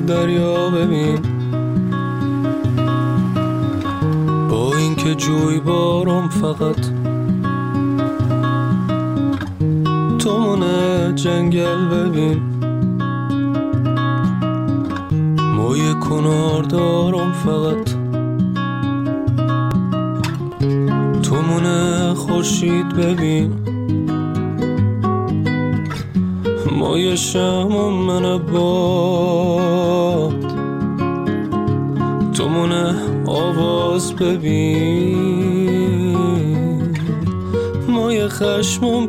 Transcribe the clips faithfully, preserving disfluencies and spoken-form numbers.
دریا ببین، با این که جوی بارم فقط تو مونه جنگل ببین، موی کنار دارم فقط تو مونه خورشید ببین، موی شمع من باد تو مونه آواز ببین، موی خشمم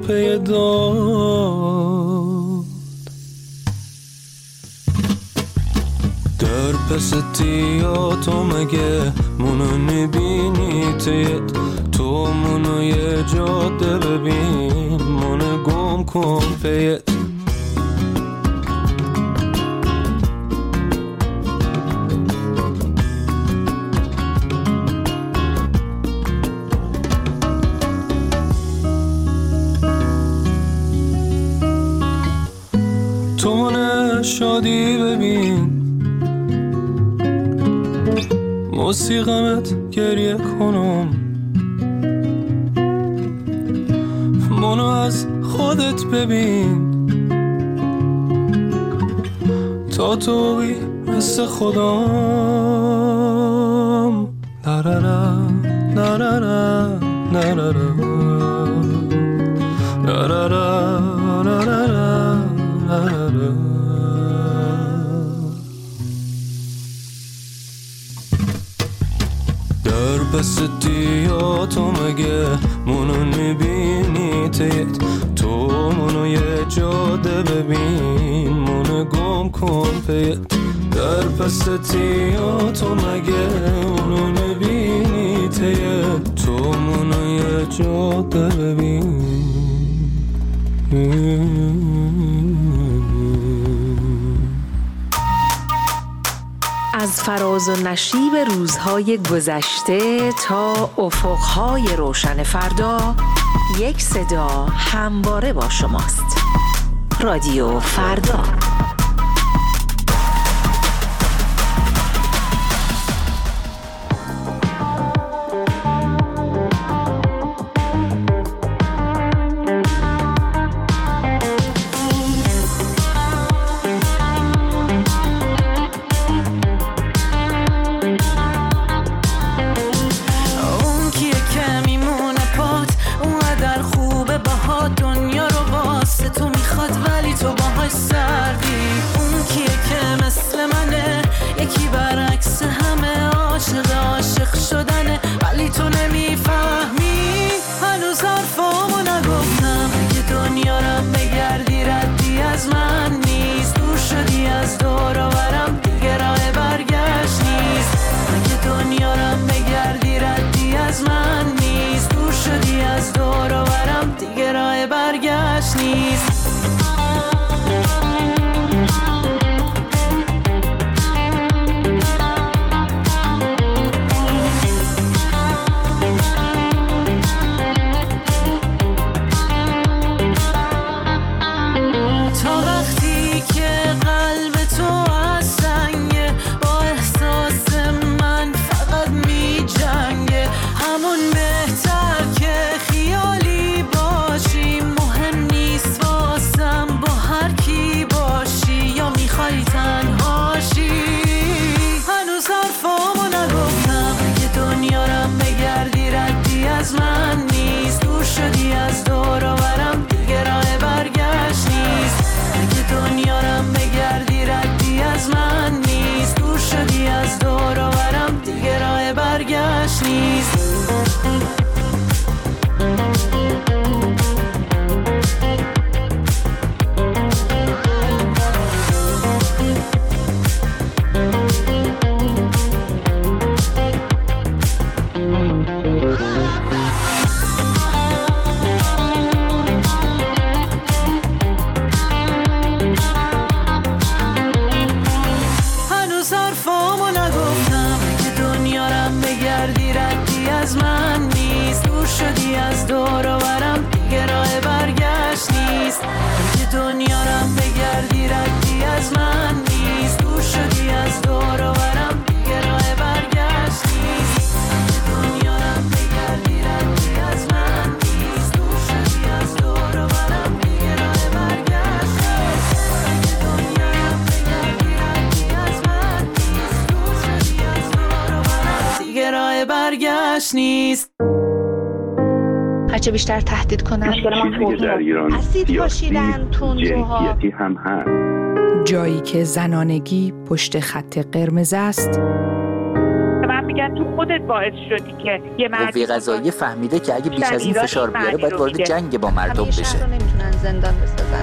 پیداد در پس تیاتو مگه منو نبینی تیت تو منو یه جاده ببین، منو گم کن پیت تو منو شادی ببین، موسیقمت گریه کنم، منو از خودت ببین تا توی مثل خودم نرارا نرارا نرارا نرارا نرارا نرارا. در پس تیاتو مگه منو نبینی تیت تو منو یه جاده ببین، منو گم کن پیت در پس تیاتو مگه منو نبینی تیت تو منو یه جاده ببین. از فراز و نشیب روزهای گذشته تا افقهای روشن فردا، یک صدا همواره با شماست. رادیو فردا. دنیا رو بگردی ردی از من نیست، دور شدی جاش نیست. هرچه بیشتر تهدید کنن چیزی که در ایران سیاسی جنسیتی هم هست. جایی که زنانگی پشت خط قرمز است. من میگم تو خودت باعث شدی که یه مردی قوه قضاییه فهمیده که اگه بیش از این فشار بیاره باید وارد جنگ با مردم بشه. شهر رو نمیتونن زندان بسازن.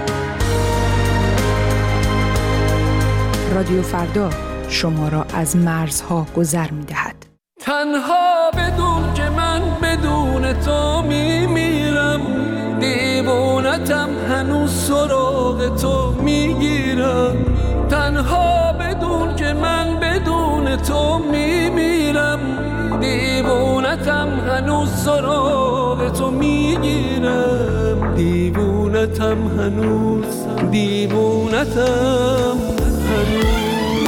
رادیو فردا شما را از مرزها گذر می‌دهد. تنها بدون که من بدون تو میمیرم، دیوونتم هنوز سراغ تو میگیرم. تنها بدون که من بدون تو میمیرم، دیوونتم هنوز سراغ تو میگیرم. دیوونتم هنوز، دیوونتم هنوز.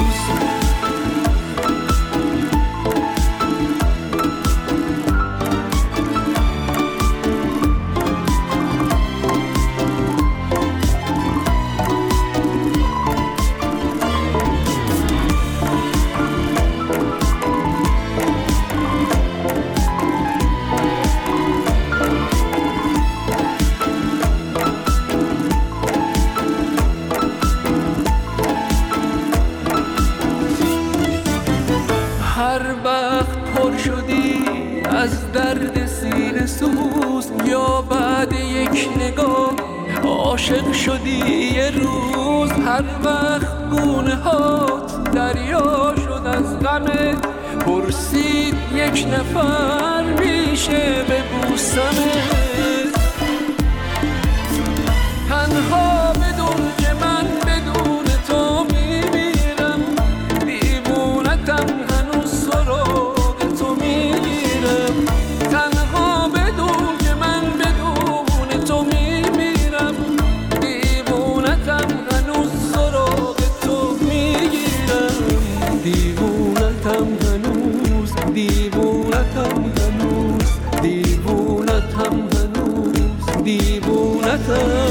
از درد سینه سوز یا بعد یک نگاه عاشق شدی یه روز. هر وقت گونه هات دریا شد از غمت، پرسید یک نفر میشه ببوسمت. تنها بدون که من بدون تو میمیرم، دیوونتم هنوز سراغ تو میگیرم. تنها بدون که من بدون تو میمیرم، دیوونتم هنوز سراغ تو میگیرم. دیوونتم هنوز، دیوونتم هنوز، دیوونتم هنوز، دیوونتم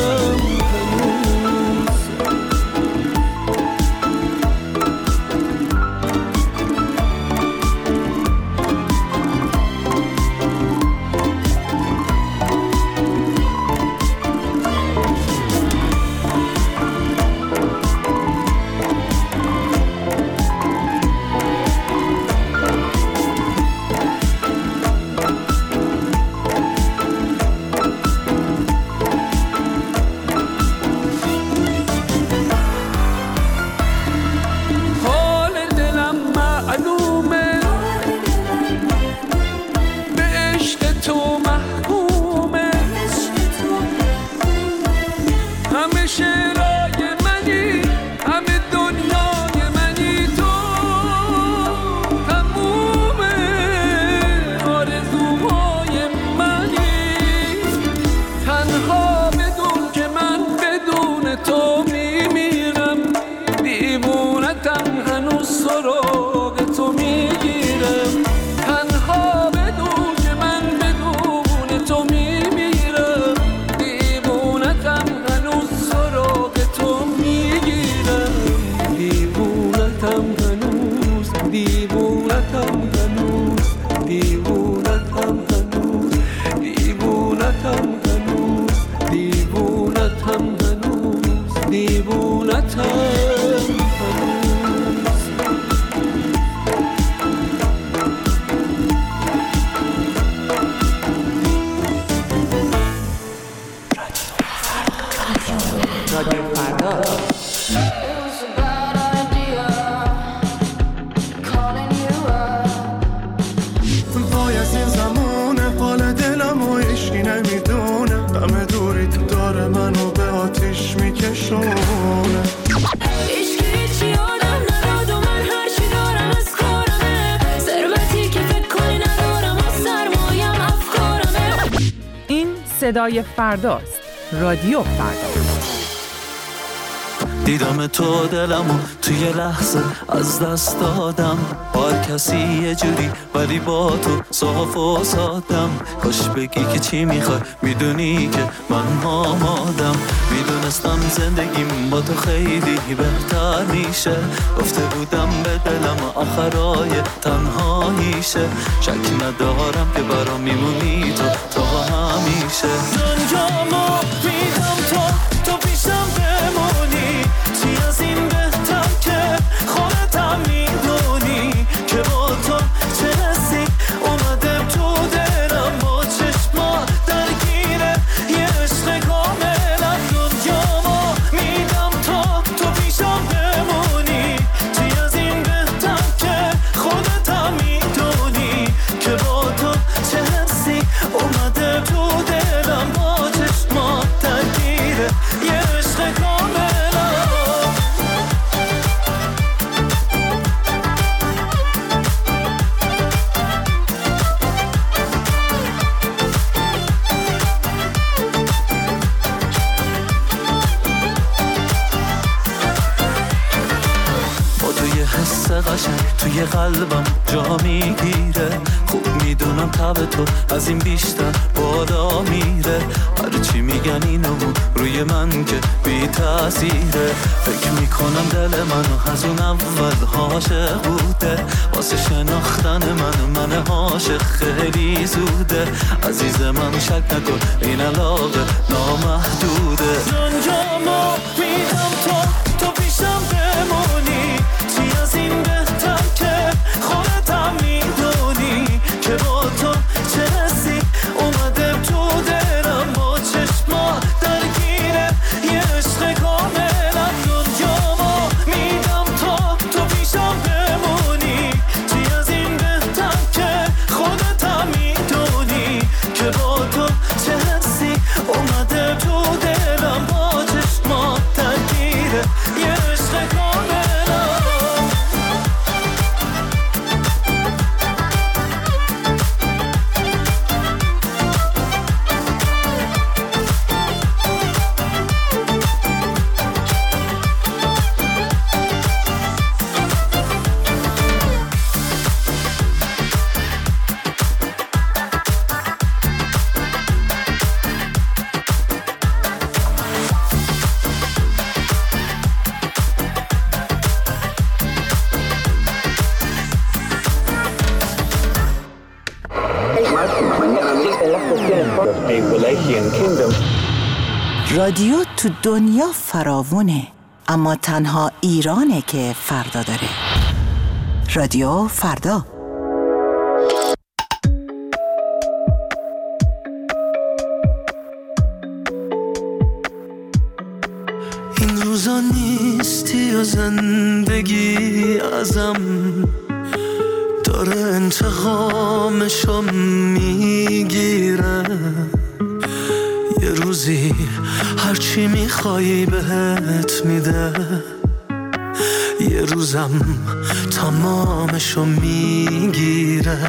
صدای فرداست. رادیو فردا. دیدم تو دلمو توی لحظه از دست دادم، هر کسی یه جوری ولی با تو صاف و سادم. کاش بگی که چی میخوای، میدونی که من آمادم. میدونستم زندگیم با تو خیلی بهتر میشه، گفته بودم به دلم آخرای تنهاییشه. شک ندارم که برام میمونی تو تا همیشه. دنیامو میدم تو تو پیشم بمونی، چی از این بهتر که خودتم میدونی که با تو چه حسی اومده تو دلم، با چشما درگیره یه عشق کاملا. دنیامو میدم تو تو پیشم بمونی، چی از این بهتر که خودتم میدونی که با تو چه حسی اومده تو دلم، با چشما درگیره یه عشق کاملا. حس قشنگ توی قلبم جا میگیره، خوب میدونم تب تو از این بیشتر بالا میره. هرچی میگن اینو روی من که بی تأثیره، فکر میکنم دل منو از اون اول عاشق بوده. واسه شناختن من من عاشق خیلی زوده. عزیز من شک نکن این علاقه نامحدوده. دنیامو میدم تو تو پیشم بمونی، چی از این بهتر که خودتم میدونی که با تو چه حسی اومده تو دلم، با چشما درگیره یه عشق کاملا. دنیامو میدم تو تو پیشم بمونی، چی از این بهتر که خودتم میدونی که با تو چه حسی اومده تو دلم، با چشما درگیره یه عشق کاملا. رادیو تو دنیا فراوونه، اما تنها ایرانه که فردا داره. رادیو فردا. این روزا نیستی و زندگی ازم داره انتقامشو میگیره. یه روزی هرچی میخوایی بهت میده، یه روزم تمامشو میگیره.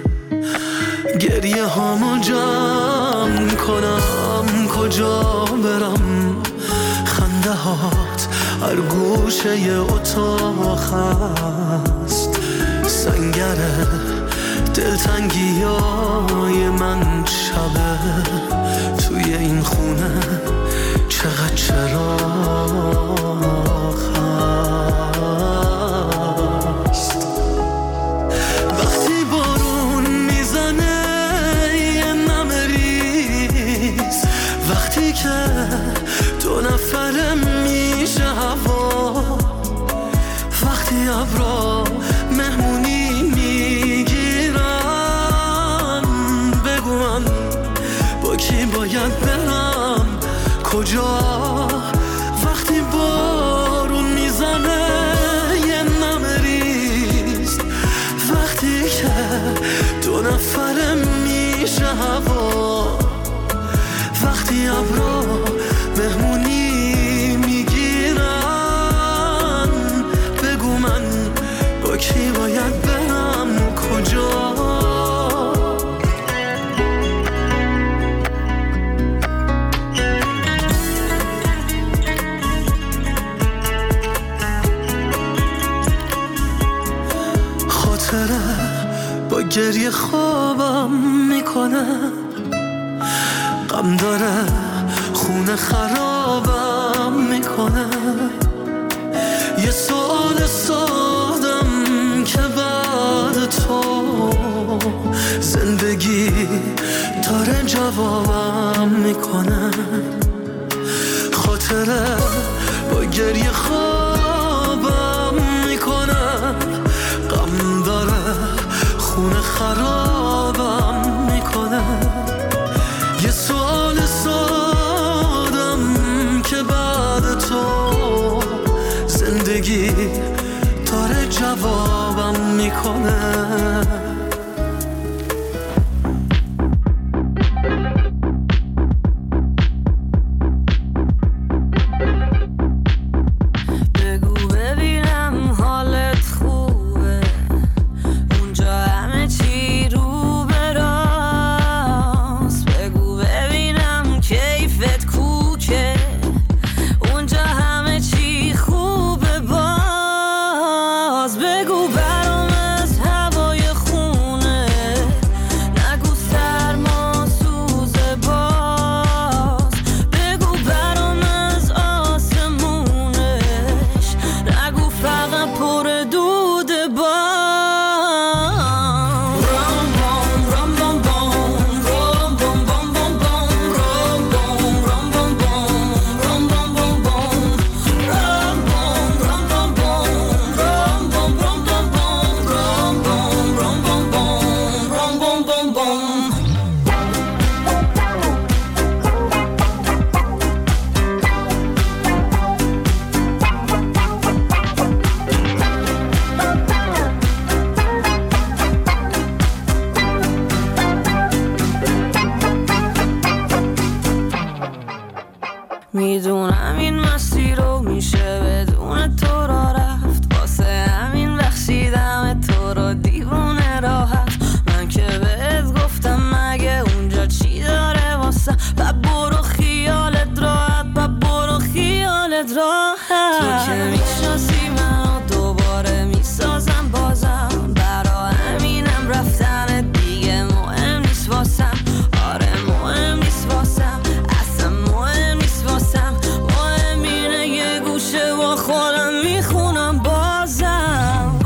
گریه هامو جمع کنم کجا برم، خنده هات هر گوشه اتاق هست. سنگره دلتنگی های من شبه، توی این خونه چقدر چراغ هست. وقتی بارون میزنه یه نمه ریز، وقتی که دو نفره میشه هوا، وقتی ابرا مهمونی میگیرن، بگو من با کی باید برم کجا. وقتی بارون میزنه یه نمه ریز، وقتی که دو نفره میشه هوا، وقتی ابرا مهمونی میگیرن، بگو من با کی باید برم کجا. گریه خوابم میکنه، غم داره خونه خرابم میکنه. یه سوال سادم که بعد تو زندگی داره جوابم میکنه. خاطره با گریه خوابم میکنه، غم داره خونه خرابم میکنه. یه سوال سادم که بعد تو زندگی داره جوابم میکنه. میدونم این مسیر رو میشه بدون تو را رفت، واسه همین بخشیدم تو رو دیوونه راحت. من که بهت گفتم مگه اونجا چی داره واسه، با برو خیالت راحت، با برو خیالت راحت. تو که میشناسی منو دوباره میسازم بازم، برا همینم رفتن دیگه مهم نیست واسم. آره مهم نیست واسم، اصلا مهم نیست واسم. مهم اینه یه گوشه با خودم میخونم بازم.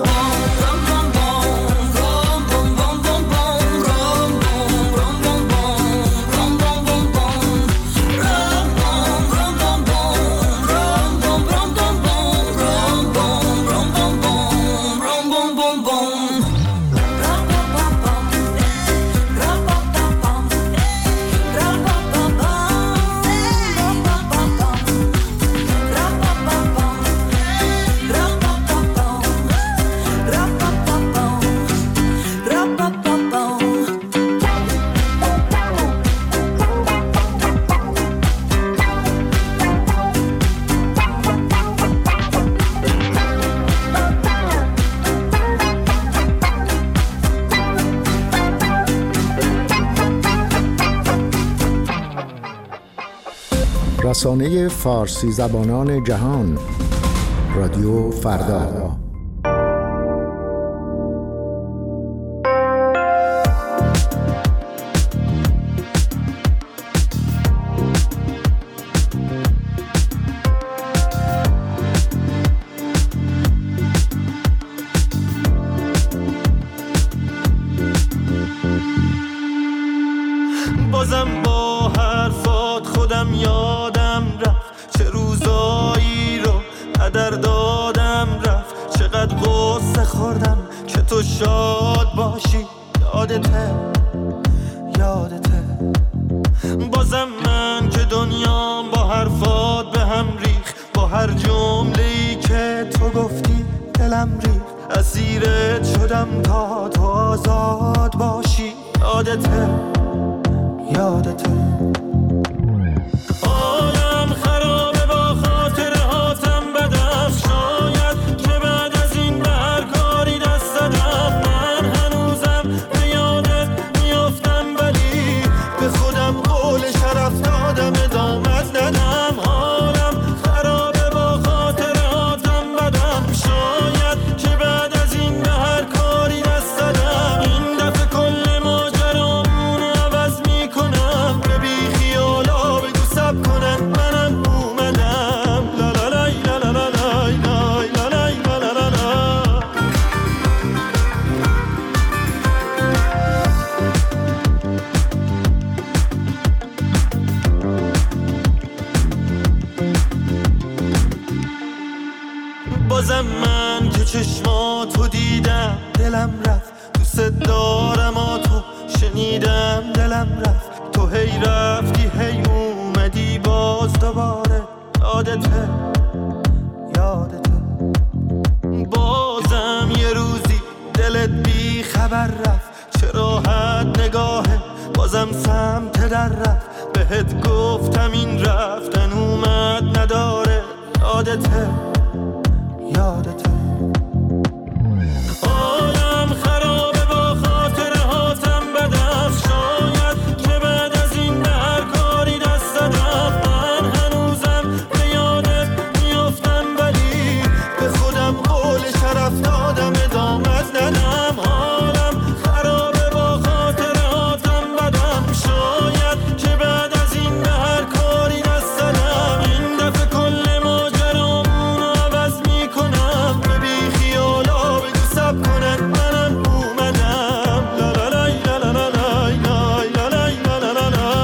رسانه فارسی زبانان جهان، رادیو فردا. بازم با حرفات خودم یادم رفت، چه روزایی رو هدر دادم رفت. چقدر غصه خوردم که تو شاد باشی، یادته یادته. بازم من که دنیام با حرفات به هم ریخ، با هر جمله‌ای که تو گفتی دلم ریخ. اسیرت شدم تا تو آزاد باشی، یادته یادته. عالم خرابه با خاطره هاتم بدم، شاید که بعد از این به هر کاری دست دادم. من هنوزم به یادت میافتم، ولی به خودم قول شرف دادم ادامت ندم. عالم خرابه با خاطره هاتم بدم، شاید که بعد از این به هر کاری دست دادم. این بازم من که چشماتو دیدم دلم رفت، دوست دارم تو شنیدم دلم رفت، تو هی رفتی هی اومدی باز دوباره، یادته یادته بازم یه روزی دلت بی خبر رفت، چه راحت نگاهه بازم سمت در رفت، بهت گفتم این رفتن اومد نداره، یادته یادته عالم خرابه با خاطره هاتم بدست، شاید که بعد از این به هر کاری دست دادم، من هنوزم به یادت میافتم ولی به خودم قول شرف دادم ادامت ندم، عالم خرابه با خاطره هاتم بدم، شاید که بعد از این به هر کاری دست دادم، این دفعه کل ماجرامون عوض میکنم، به بی خیالا بگو سب کنن منم اومدم، لا لا لا لا لا لا لا لا لا لا لا لا.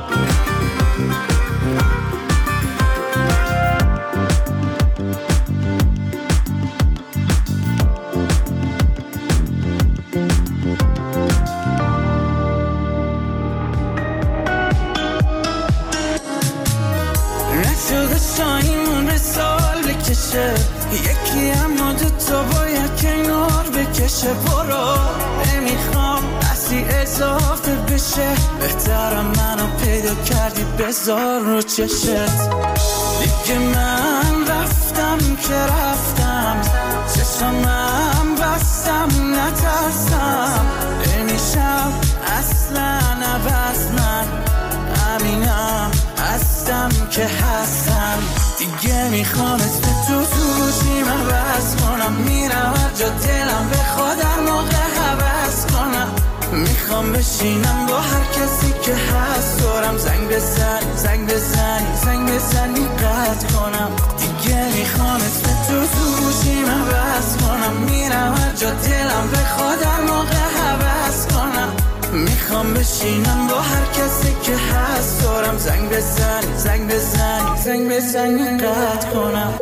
نشده شاهیمون به سال بکشه، یکی اما دوتا باید کنار بکشه، برو نمیخوام اصلی اضافه بشه، بهترم منو پیدا کردی بذار رو چشت، دیگه من رفتم که رفتم، چشمم بستم نترسم، نمیشم اصلا عوض، من همینم هستم که هستم، دیگه میخوام اسم تو تو گوشیم عوض کنم، میرم هر جا دلم بخواد هر موقع حوض کنم، میخوام بشینم با هر کسی که هست دورم، زنگ بزنی زنگ بزنی زنگ بزنی قطع کنم، دیگه میخوام اسم تو تو گوشیم عوض کنم، میرم هر جا دلم بخواد هر موقع حوض کنم، میخوام بشینم با هر کسی که هست دورم، زنگ بزنی زنگ بزنی زنگ بزنی قطع کنم.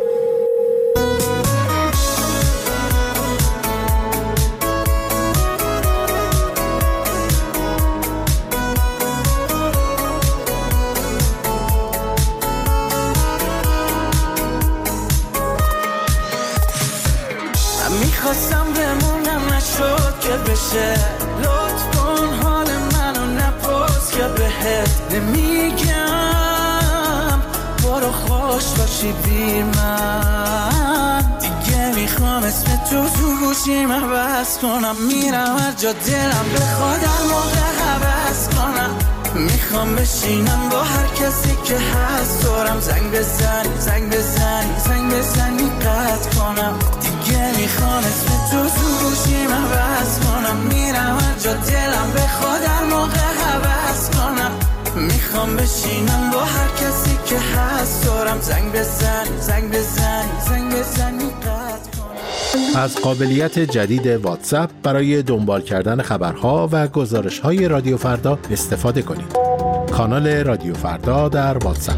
میخواستم بمونم نشد که بشه، لطف کن حال منو نپرس که بهت نمیگم، برو خوش باشی بی من، دیگه میخوام اسم تو تو گوشیم عوض کنم، میرم هر جا دلم بخواد هر موقع حوض کنم، میخوام بشینم با هر کسی که هست دورم، زنگ بزنی زنگ بزنی زنگ بزنی قطع کنم، دیگه میخوام اسم تو تو گوشیم عوض کنم، میرم هر جا دلم بخواد هر موقع حوض کنم، میخوام بشینم با هر کسی که هست دورم، زنگ بزنی زنگ بزنی زنگ بزنی قطع کنم. از قابلیت جدید واتساپ برای دنبال کردن خبرها و گزارش‌های رادیو فردا استفاده کنید. کانال رادیو فردا در واتساپ.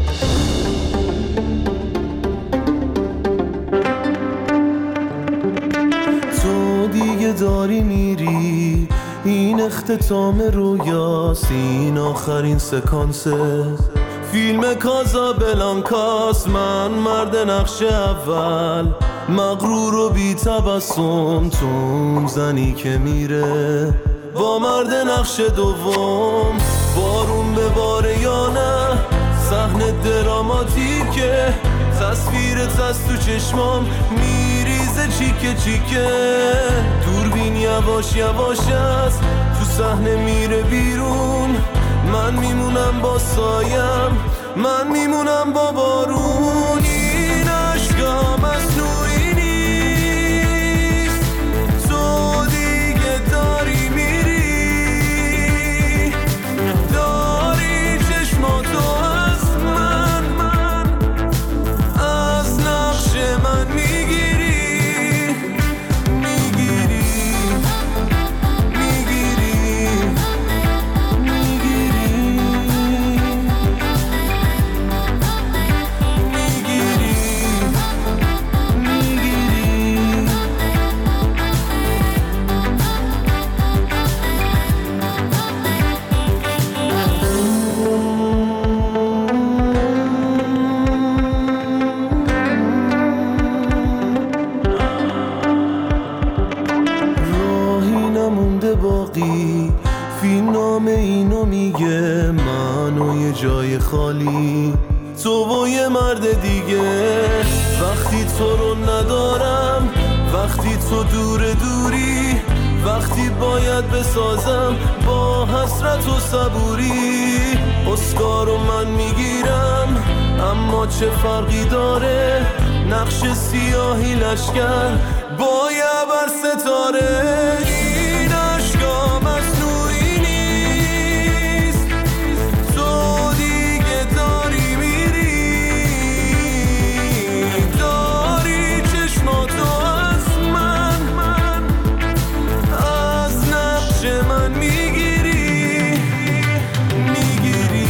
تو دیگه داری میری، این اختتام رویاست، این آخرین سکانسه فیلم کازابلانکاست، من مرد نقش اول، مغرور و بی تبسم، تو اون زنی که میره با مرد نقش دوم، بارون به باره یا نه، صحنه دراماتیکه، تصویرت از تو چشمام میریزه چیکه چیکه، دوربین یواش یواش است تو صحنه میره بیرون، من میمونم با سایم، من میمونم با بارون، این عشقا مصنوعی نیست، تو دیگه داری میری، داری چشماتو از من، من از نقش من میگیری، میگیری میگیری میگیری میگیری خالی، تو و یه مرد دیگه. وقتی تو رو ندارم، وقتی تو دور دوری، وقتی باید بسازم با حسرت و صبوری. اسکارو من میگیرم اما چه فرقی داره، نقش سیاهی لشکر با یه بر ستاره. این عشقا مصنوعی نیست، تو دیگه داری میری، داری چشماتو از من از نقش من میگیری میگیری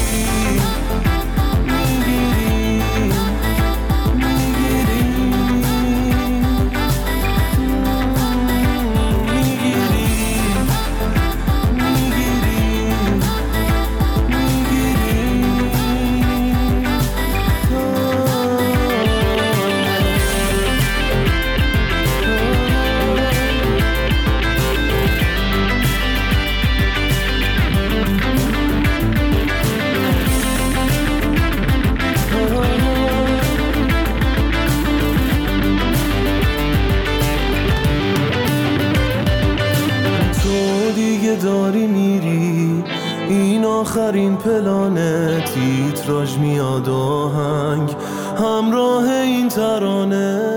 داری میری. این آخرین پلانه، تیتراژ میاد آهنگ همراه این ترانه.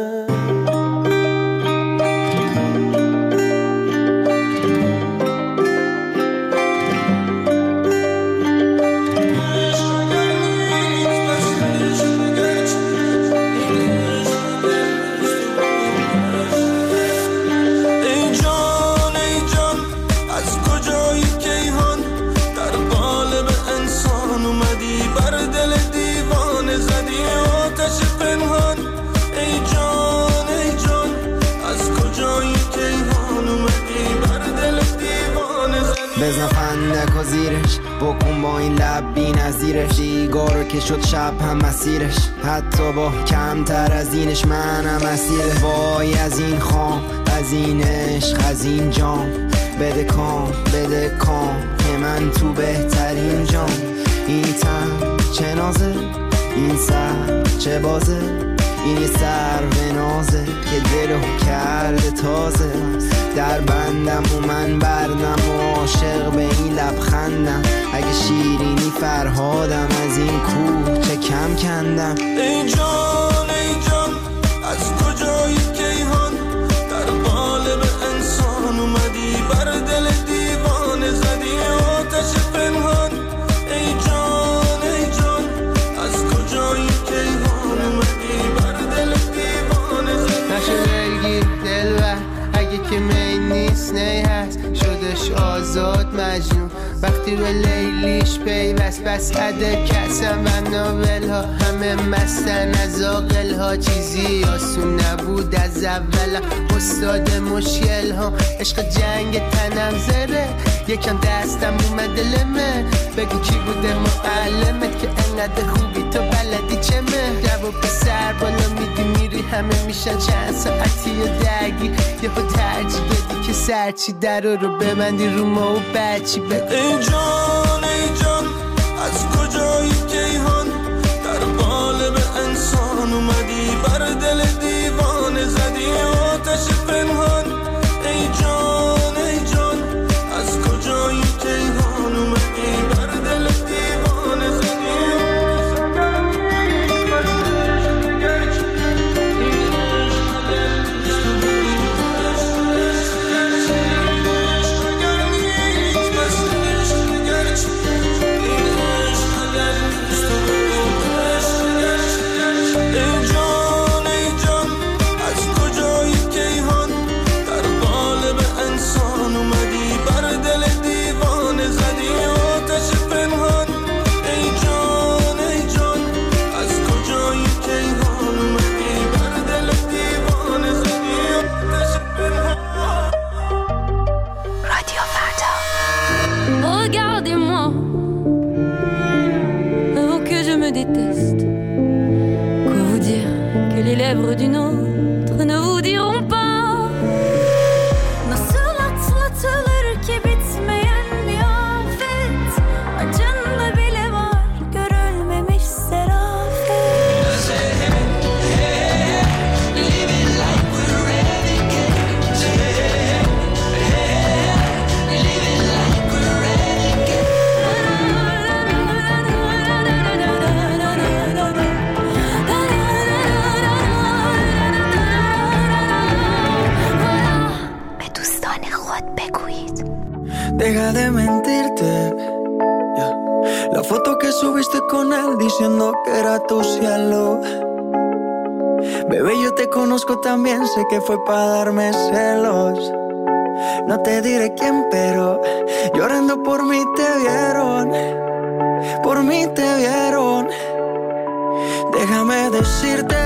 بزن فندک و زیرش، بکن با این لب بی نظیرش. دیگارو که شد شب هم مسیرش، حتی با کمتر از اینش منم اسیره. وای از این خام، از این عشق، از این جام. بده کام، بده کام که من تو بهترین جام. این تن چه نازه، این سر چه بازه، این یه سر به نازه که دلو کرده تازه. در بندم و من بردم و عاشق به این لبخندم. اگه شیرینی فرهادم، از این کوه چه کم کندم. ای جان ای جان از کجایی کیهان، در قالب انسان اومدی، بر دل دیوانه زدی آتش پنهان. ای جان ای جان از کجایی کیهان اومدی، بر دل دیوانه زدی. نشه دلگیر دلبر اگه که می نیست نی هست، شدش آزاد مجنون وقتی به لیلیش پیوست. بس عده کسم و ناول ها همه مستن از آقل ها. چیزی آسون نبود از اول، استاد مشکل ها. عشق جنگ تنم زره، یکم دستم اومد لمه. بگو کی بوده معلمت که انقدر خوبی تو بلدی چمه. جواب به سر بالا میدی میری، همه میشن چند ساعتی و درگی. یه خود ترجیح بدی که سرچی در رو ببندی رو ما و بچی بگو. ای جان ای جان از کجایی کیهان، در قالب انسان اومدی، بر دل دیوانه زدی آتش پنهان. ای جان ای جان از کجایی کیهان اومدی، بر دل دیوانه زدی. D'une autre ne vous diront pas. Nasıl atlatılır ki bitmeyen bir afet, acında bile var görül Deja de mentirte, yeah. La foto que subiste con él diciendo que era tu cielo. Bebé, yo te conozco también, sé que fue para darme celos. No te diré quién, pero llorando por mí te vieron. Por mí te vieron. Déjame decirte,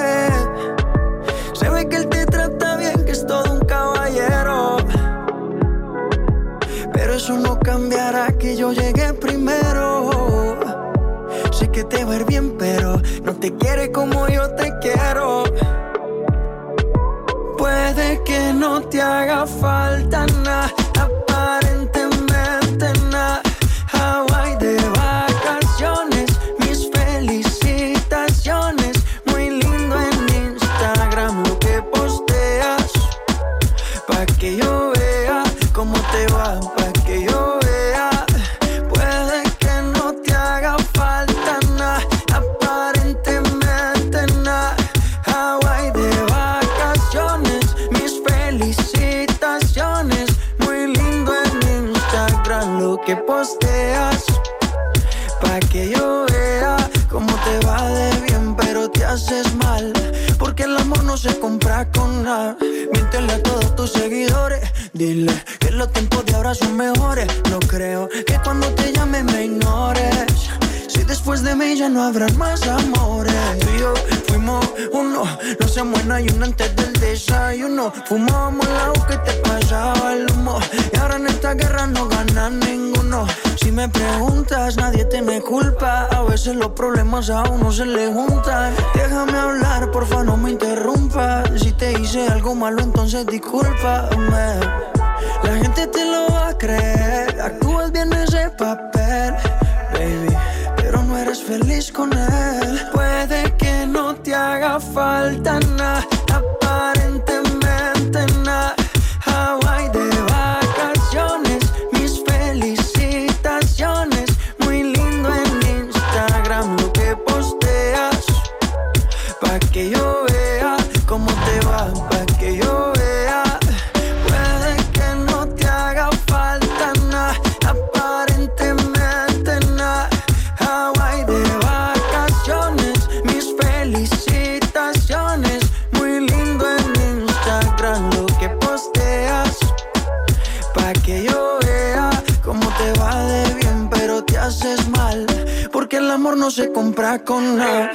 se ve que él te trata bien, que es todo un caballero. Pero eso no cambiará que yo llegué primero. Sé que te va a ir bien, pero no te quiere como yo te quiero. Puede que no te haga falta nada, aparentemente nada. Hawaii de vacaciones, mis felicitaciones. Muy lindo en Instagram lo que posteas, pa' que yo vea cómo te va, pa' que yo vea. Puede que no te haga falta nada, aparentemente nada. Hawaii de vacaciones, mis felicitaciones. Muy lindo en Instagram lo que posteas, pa' que yo vea cómo te va de bien, pero te haces mal, porque el amor no se compra con nada. Miéntele a todos tus seguidores, dile que los tiempos de ahora son mejores. No creo que cuando te llame me ignores, si después de mí ya no habrán más amores. Tú y yo fuimos uno, no se muera y uno antes del desayuno. Fumábamos el agua que te pasaba el humo, y ahora en esta guerra no gana ninguno. Si me preguntas, nadie te me culpa, a veces los problemas a uno se le juntan. Déjame hablar, porfa, no me interrumpas. Si te hice algo malo, entonces discúlpame. La gente te lo va a creer, actúas bien ese papel, baby, pero no eres feliz con él. Puede que no te haga falta nada, aparentemente nada. Hawaii de vacaciones, mis felicitaciones. Muy lindo en Instagram lo que posteas, pa' que yo vea cómo te va, pa' que yo vea. Puede que no te haga falta nada, aparentemente nada. Hawaii de vacaciones, mis felicitaciones. Muy lindo en Instagram lo que posteas, pa' que yo vea cómo te va de bien, pero te haces mal, porque el amor no se compra con nada.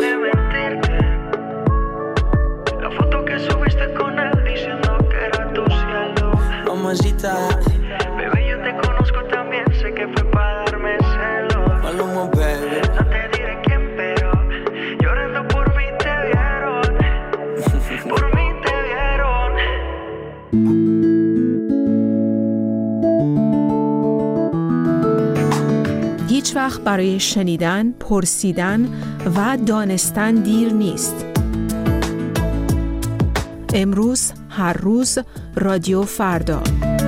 La foto que subiste con él diciendo que era tu cielo. Mamacita, bebé, yo te conozco también, sé que fue para darme celos. Maluma, baby. No te diré quién, pero llorando por mí te vieron. Por mí te vieron. هیچ وقت برای شنیدن، پرسیدن و دانستن دیر نیست. امروز، هر روز، رادیو فردا.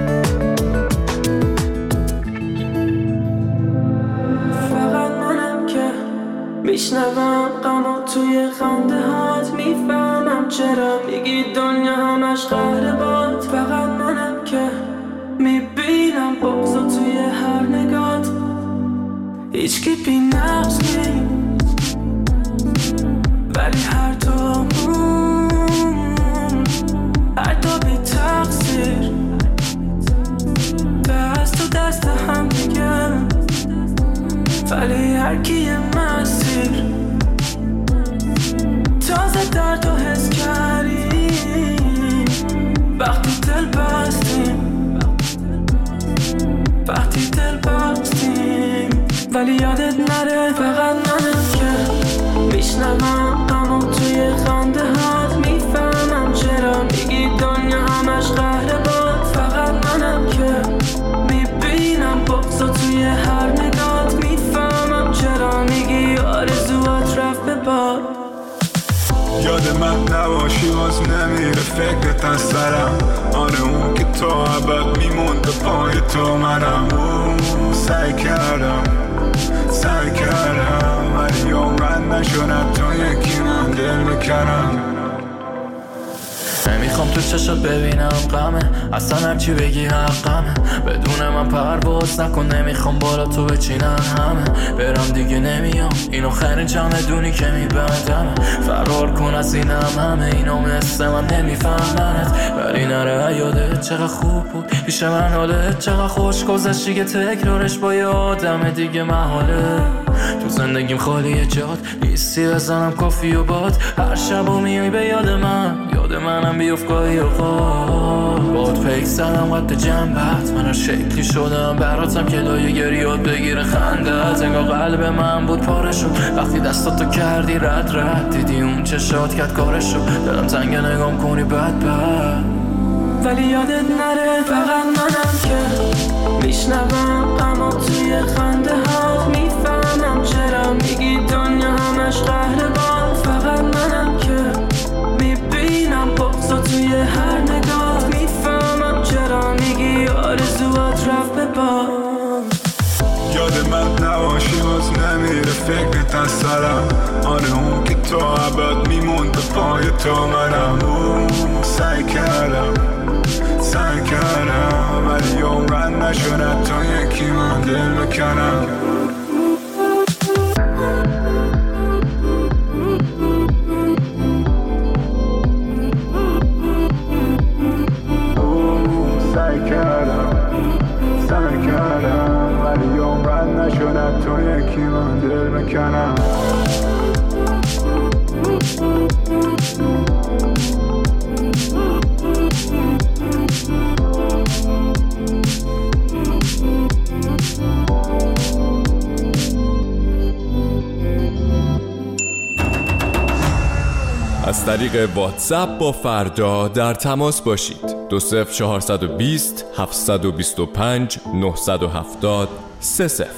فقط منم که میشنوم غمو توی خنده هات، میفهمم چرا میگی دنیا همش قهر باد. فقط منم که میبینم بغضو توی هر نگات، هیچکی بی نقص نیست، ولی هر دومون حتی بی تقصیر دست تو دست هم دیگه، ولی هر کی یه مسیر. تازه درد رو حس کردیم وقتی دل بستیم، وقتی دل بستیم. ولی یادت نره فقط منم که میشنوم غمو توی خنده هات، میفهمم چرا میگی دنیا همش قهر باد. فقط منم که میبینم بغضو توی هر نگات، میفهمم چرا میگی آرزوات رفت به باد. یاد من نباشی باز نمیره فکرت از سرم، آره اون که تو ابد میمونده پای تو منم. سعی کردم سعی کردم ولی عمرن نشدم تو یکی من دل بکنم. نمیخوام تو چشات ببینم غمه، اصلا هرچی بگی حقمه. بدون من پرواز نکن، نمیخوام بالا تو بچینن همه. برم دیگه نمیام، اینو آخرین چمدونی که میبندم. فرار کن از این هم همه اینا مثل من نمیفهمنت. ولی نره یادت چقدر خوب بود پیش من، حالت چقدر خوش گذشتی که تکرارش با یه آدم دیگه محاله. تو زندگیم خالیه جات نیستی، بزنم کافی و باد. هر شب و میای به یاد من، یاد منم بیفت گاهی اوقات. باد پیک زدم قد جنبت، من هر شکلی شدم براتم که لایه گریات بگیره خندت. انگار قلب من بود پاره شد وقتی دستاتو کردی رد رد. دیدی اون چشات کرد کارشو، دلم تنگه نگام کنی بد بد. ولی یادت نره فقط منم که میشنوم اما توی خنده ها میفهمم چرا میگی دنیا همش قهرمان. فقط منم که میبینم بغضا توی هر نگاه، میفهمم چرا میگی آرزوات رفت به باد. یاد من نباشی باز نمیره فکرت از سرم. آره اون که تو عباد میموند به پای تو منم. اون سعی کردم سعی کردم ولی عمرن نشد تا یکی من دل بکنم. سعی کردم سعی کردم ولی عمرن نشد تا یکی من دل بکنم. از طریق واتساپ با فردا در تماس باشید. دو صفر چهارصد و بیست هفتصد و بیست و پنج نهصد و هفتاد سه صفر.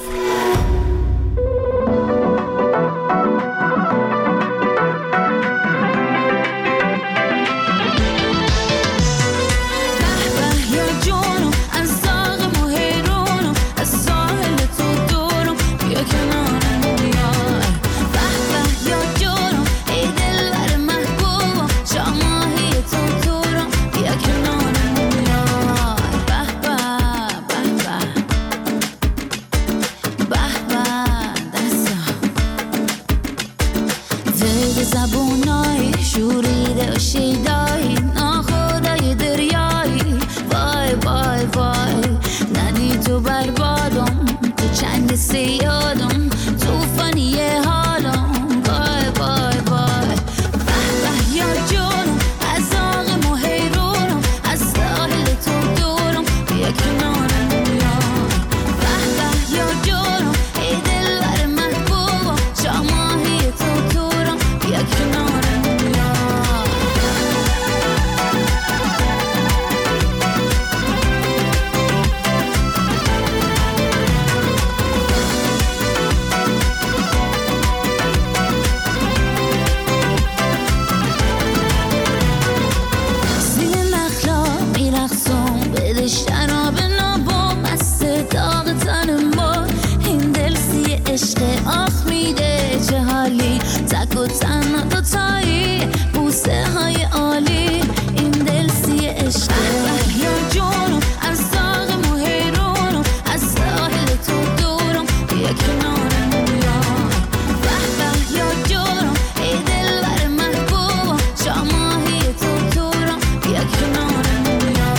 زبونای شوریده و شیدایی ناخدای دریایی. وای وای وای ندی تو بربادم، تو چنگ سیادم، توفانی حالم. وای وای وای به به یا جونم، از آغم و حیرونم، از ساحل تو دورم، بیا کنارم بیا. به به یا جونم ای دلبر محبوبم، شاماهی تو دورم، بیا کنارم بیا. زیر نخلا میرخصم بده شراب نابا، مست داغ تن ما. این دل سی عشق آخ میده چه حالی، تک و تنها دوتایی بوسه های عالی. این دل سی عشق یا جونم، از داغم و حیرونم، از ساحل تو دورم، بیا کنارم بیا. به به یا جونم ای دلبر محبوبم، شاماهی تو دورم، بیا کنارم بیا.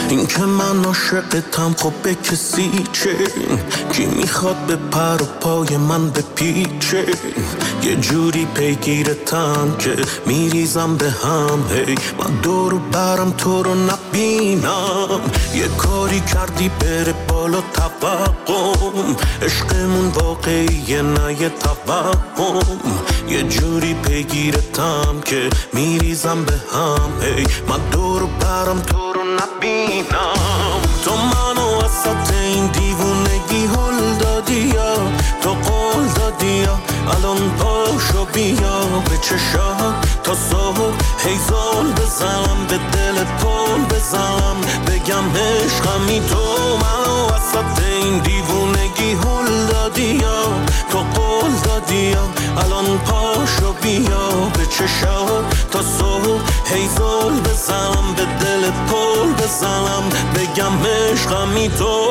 این که من عاشقتم خب به کسی چه؟ کی میخواد به پر و پای من بپیچه؟ یه جوری پیگیرتم که میریزم به هم. هی من دور و برم تو رو نبینم. یه کاری کردی بره بالا توقم. عشقمون واقعیه نه یه توهم. یه جوری پیگیرتم که میریزم به هم. هی من دور و برم تو رو نبینم. تو منو وسط این دیوونگی هل دادی یا تو قول دادی یا الان پاشو بیا به چشات تا صبح هیزال بزنم به دل پل بزنم بگم عشقمی. تو منو وسط این دیوونگی هل دادی یا تو قول دادی یا الان پاشو بیا به چشات تا صبح هیزال بزنم به دل پل بزنم بگم عشقمی. تو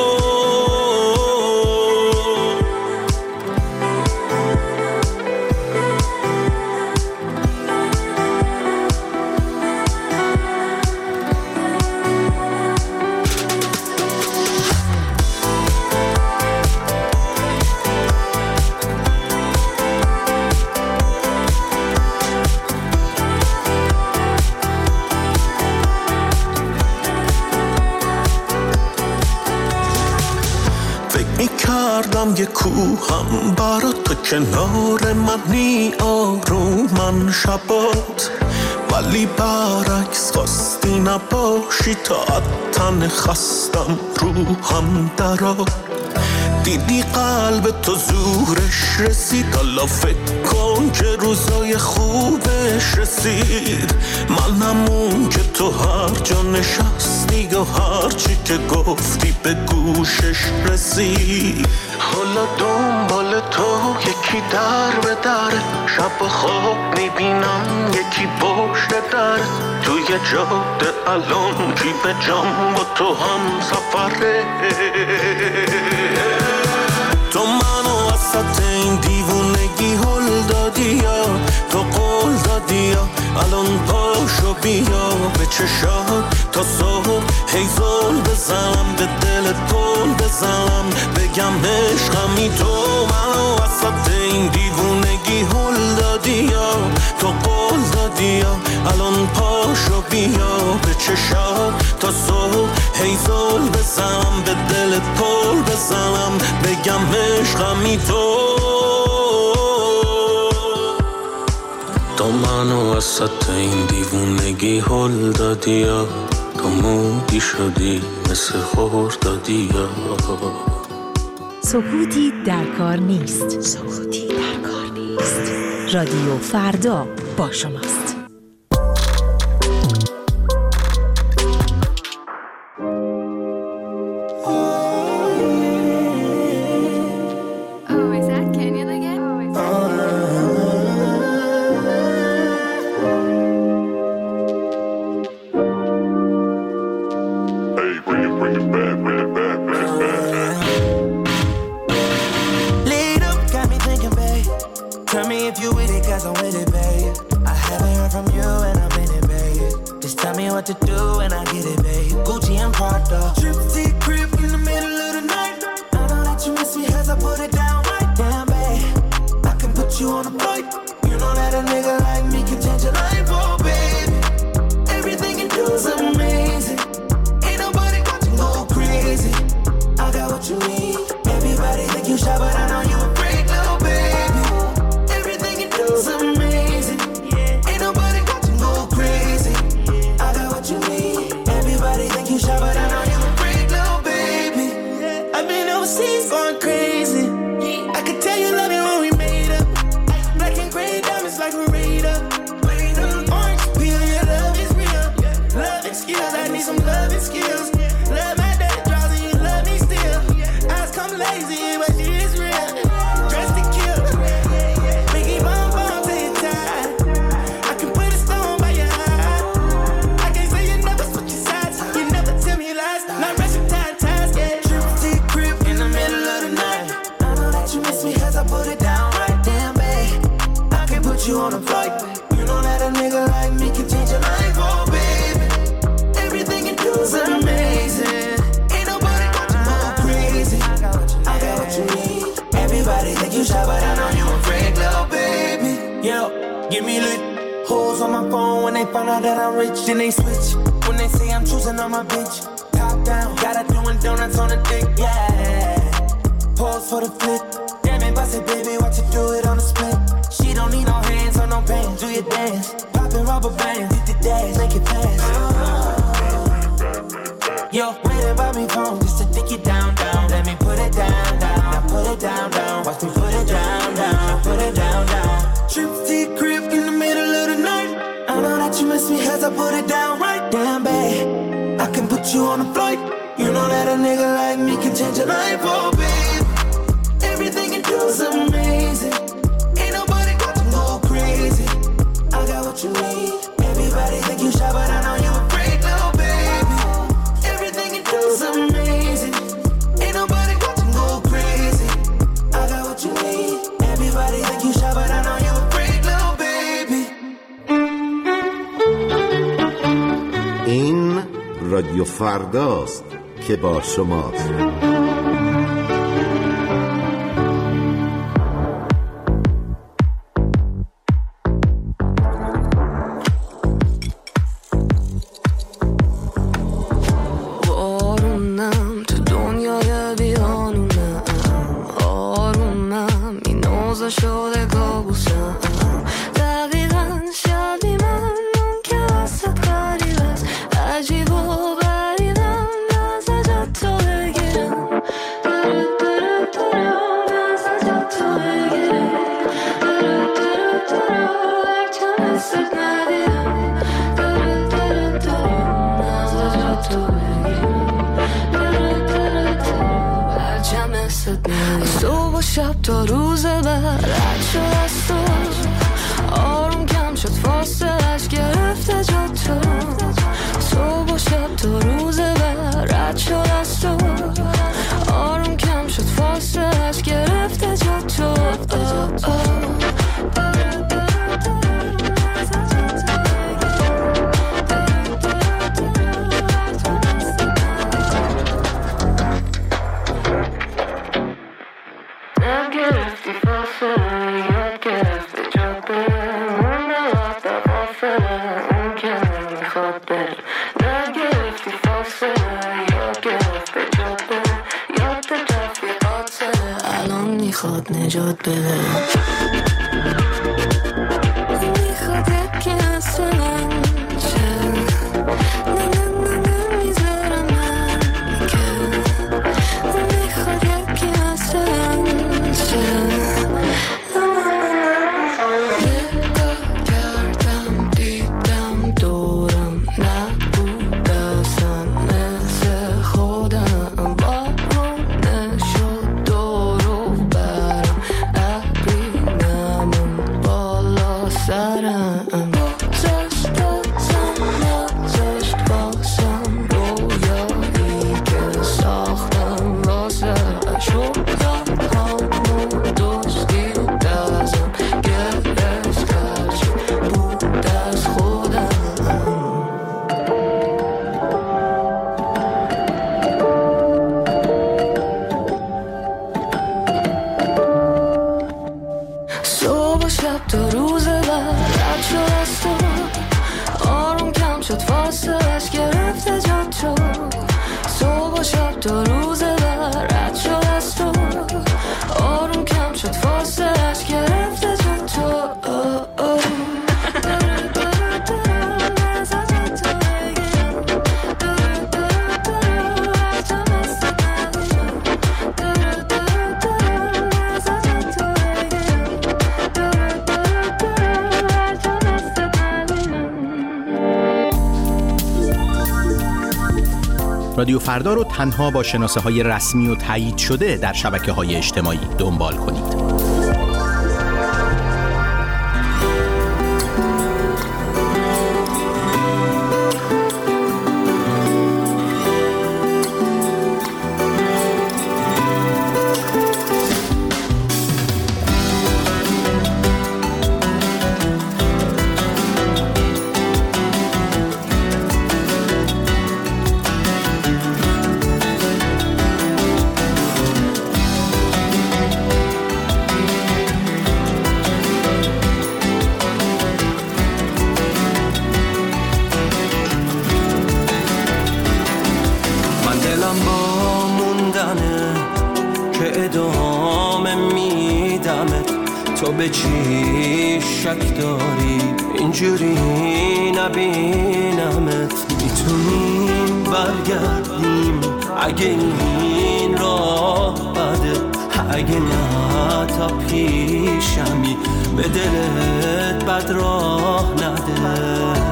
کردم یه کوهم برا تو کنار منی آرومن شبات، ولی برعکس خواستی نباشی تا تن خستم روحم درات. دیدی قلب تو زورش رسید، حالا فکر کن که روزای خوبش رسید. منم اون که تو هر جا نشستی و هر چی که گفتی به گوشش رسید. حالا دنبال تو یکی در به در، شب و خواب میبینم یکی پشت در. توی جاده الان کی به جام با تو هم سفره. تو منو وسط این دیوونگی هل دادی یا تو قول دادی یا الان پاشو بیا به چشات تا صبح هیزال بزنم به دل پل بزنم بگم عشقمی. تو منو وسط این دیوونگی هل دادی یا تو قول دادی یا الان پاشو بیا به چشات تا صبح هیزال بزنم به دل پل بزنم بگم عشقمی. تو تو منو وسط این دیوونگی هل دادی یا تو مودی شدی مثل خور دادی یا. سکوتی در کار نیست. سکوتی در کار نیست. رادیو فردا با شماست. You know that a nigga like me can change your life, oh baby. Everything you do is amazing. find out that I'm rich, then they switch. When they say I'm choosing on my bitch, top down, got her doing donuts on the dick, yeah. Pause for the flip, damn it, bust it, baby, watch you do it on the split. She don't need no hands or no pants, do your dance, poppin' rubber bands, hit the dash, make it pass. Yo, waiting by me phone, just to dick it down, down. Let me put it down, down, now put it down, down. Watch me put it down, down, now put it down, down. Trip to your crib in the middle of the night. I know that you miss me as I put it down right. Damn, babe, I can put you on a flight. You know that a nigga like me can change your life, oh, babe. Everything you do is amazing. Ain't nobody got to go crazy. I got what you need. Everybody think you shy, but I know you a freak, little baby. Everything you do is amazing. Ain't nobody got to go crazy. I got what you need. Everybody think you shy, but I know you a freak, little baby. این رادیو فرداست که با شماست. صبح و شب تا روز بعد رد شد از تو آروم کم شد فاصلش گرفته جا تو صبح و شب تا روز بعد رد شد از تو آروم کم شد فاصلش گرفته جا تو میخواد نجات بده میخواد یکی مثل من شه نه نه نه نمیذارم من که میخواد یکی مثل من شه نگاه کردم دیدم دورم نبود اصلا مثل خودم بارونه شد دورو برم ابرینمون بالا سرم گذاشت بازم نذاشت بازم رویایی که ساختم واسه شدم همون دوستی و دزم گرفت هرچی بود از خودم صبح و شب تا روز بعد رد شد از تو آروم کم شد فاصلش گرفته جا تو صبح و شب تا روز بعد رد شد از تو آروم کم شد فاصلش گرفته جا تو رادیو فردا رو تنها با شناسه های رسمی و تایید شده در شبکه های اجتماعی دنبال کنید. ادامه میدمت، تو به چی شک داری اینجوری نبینمت؟ میتونیم برگردیم اگه این راه بده، اگه نه تا پیشمی به دلت بد راه نده.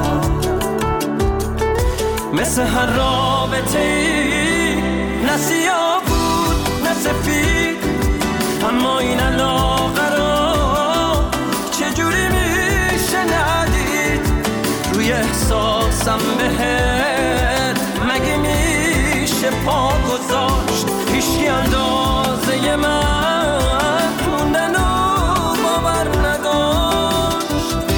مثل هر رابطه ای نه سیاه بود نه سفید، اما این علاقه را چجوری میشه ندید؟ روی احساسم بهت مگه میشه پا گذاشت؟ هیچکی اندازه من موندن و باور نداشت.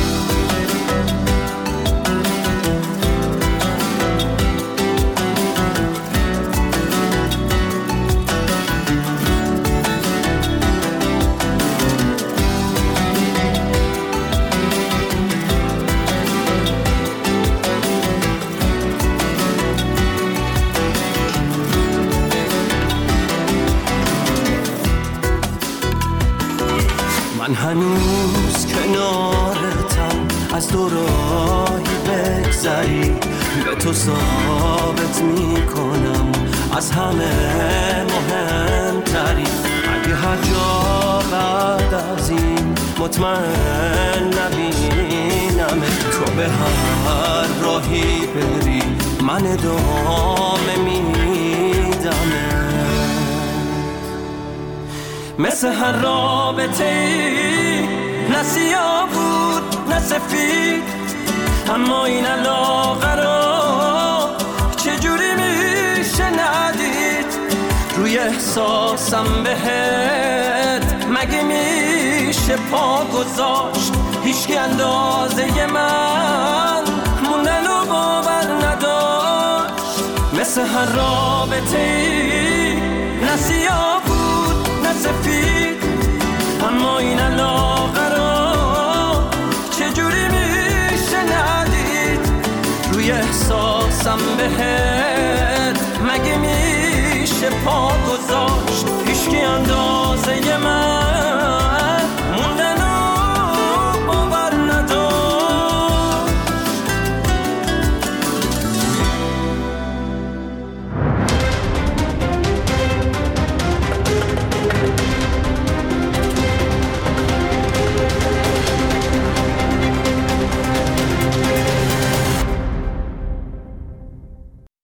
من هنوز کنارتم، از دوراهی بگذری به تو ثابت میکنم از همه مهمتری. اگه هر جا بعد از این مطمئن نبینم، تو به هر راهی بری من ادامه میدم. مثل هر رابطه ای نه سیاه بود نه سفید، اما این علاقه را چجوری میشه ندید؟ روی احساسم بهت مگه میشه پا گذاشت؟ هیچکی اندازه من موندن و باور نداشت. مثل هر رابطه ای نه سیاه سفید، اما این علاقه را چجوری میشه ندید؟ روی احساسم بهت مگه میشه پا گذاشت؟ هیچکی اندازه من